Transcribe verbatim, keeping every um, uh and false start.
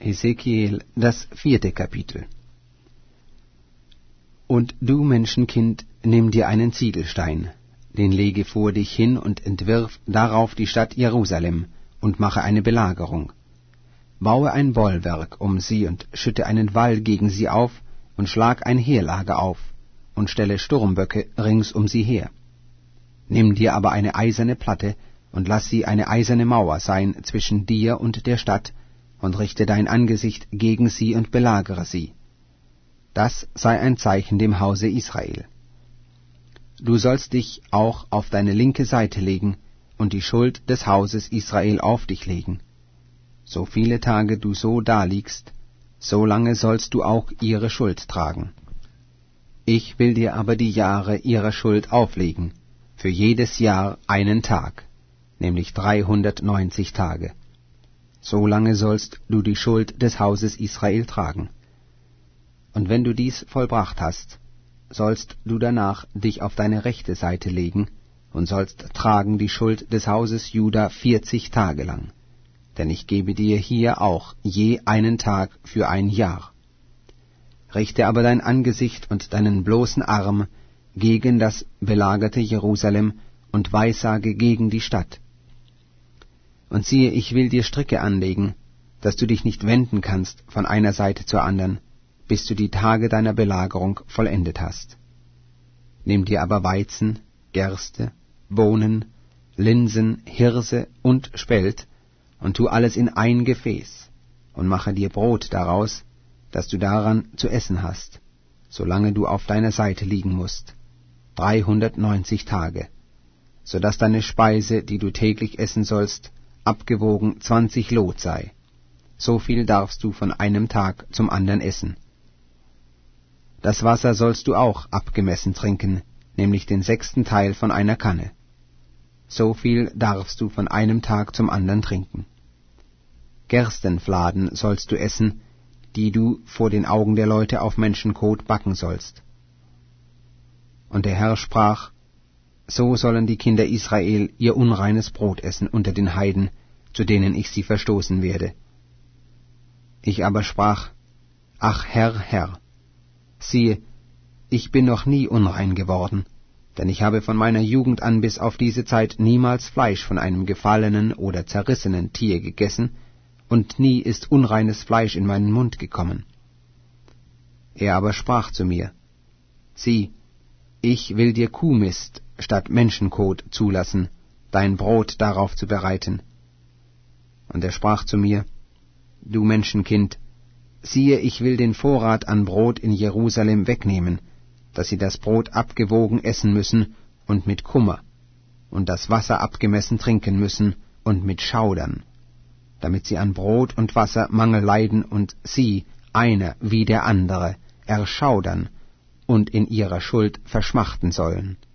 Hesekiel, das vierte Kapitel. Und du, Menschenkind, nimm dir einen Ziegelstein, den lege vor dich hin und entwirf darauf die Stadt Jerusalem und mache eine Belagerung. Baue ein Bollwerk um sie und schütte einen Wall gegen sie auf und schlag ein Heerlager auf und stelle Sturmböcke rings um sie her. Nimm dir aber eine eiserne Platte und lass sie eine eiserne Mauer sein zwischen dir und der Stadt und richte dein Angesicht gegen sie und belagere sie. Das sei ein Zeichen dem Hause Israel. Du sollst dich auch auf deine linke Seite legen und die Schuld des Hauses Israel auf dich legen. So viele Tage du so daliegst, so lange sollst du auch ihre Schuld tragen. Ich will dir aber die Jahre ihrer Schuld auflegen, für jedes Jahr einen Tag, nämlich dreihundertneunzig Tage. So lange sollst du die Schuld des Hauses Israel tragen. Und wenn du dies vollbracht hast, sollst du danach dich auf deine rechte Seite legen und sollst tragen die Schuld des Hauses Juda vierzig Tage lang. Denn ich gebe dir hier auch je einen Tag für ein Jahr. Richte aber dein Angesicht und deinen bloßen Arm gegen das belagerte Jerusalem und weissage gegen die Stadt. Und siehe, ich will dir Stricke anlegen, dass du dich nicht wenden kannst von einer Seite zur anderen, bis du die Tage deiner Belagerung vollendet hast. Nimm dir aber Weizen, Gerste, Bohnen, Linsen, Hirse und Spelt, und tu alles in ein Gefäß, und mache dir Brot daraus, dass du daran zu essen hast, solange du auf deiner Seite liegen musst, dreihundertneunzig Tage, so dass deine Speise, die du täglich essen sollst, abgewogen zwanzig Lot sei. So viel darfst du von einem Tag zum andern essen. Das Wasser sollst du auch abgemessen trinken, nämlich den sechsten Teil von einer Kanne. So viel darfst du von einem Tag zum andern trinken. Gerstenfladen sollst du essen, die du vor den Augen der Leute auf Menschenkot backen sollst. Und der Herr sprach, so sollen die Kinder Israel ihr unreines Brot essen unter den Heiden, zu denen ich sie verstoßen werde. Ich aber sprach, ach Herr, Herr, siehe, ich bin noch nie unrein geworden, denn ich habe von meiner Jugend an bis auf diese Zeit niemals Fleisch von einem gefallenen oder zerrissenen Tier gegessen, und nie ist unreines Fleisch in meinen Mund gekommen. Er aber sprach zu mir, sieh, ich will dir Kuhmist statt Menschenkot zulassen, dein Brot darauf zu bereiten. Und er sprach zu mir, du Menschenkind, siehe, ich will den Vorrat an Brot in Jerusalem wegnehmen, dass sie das Brot abgewogen essen müssen und mit Kummer, und das Wasser abgemessen trinken müssen und mit Schaudern, damit sie an Brot und Wasser Mangel leiden und sie, einer wie der andere, erschaudern und in ihrer Schuld verschmachten sollen.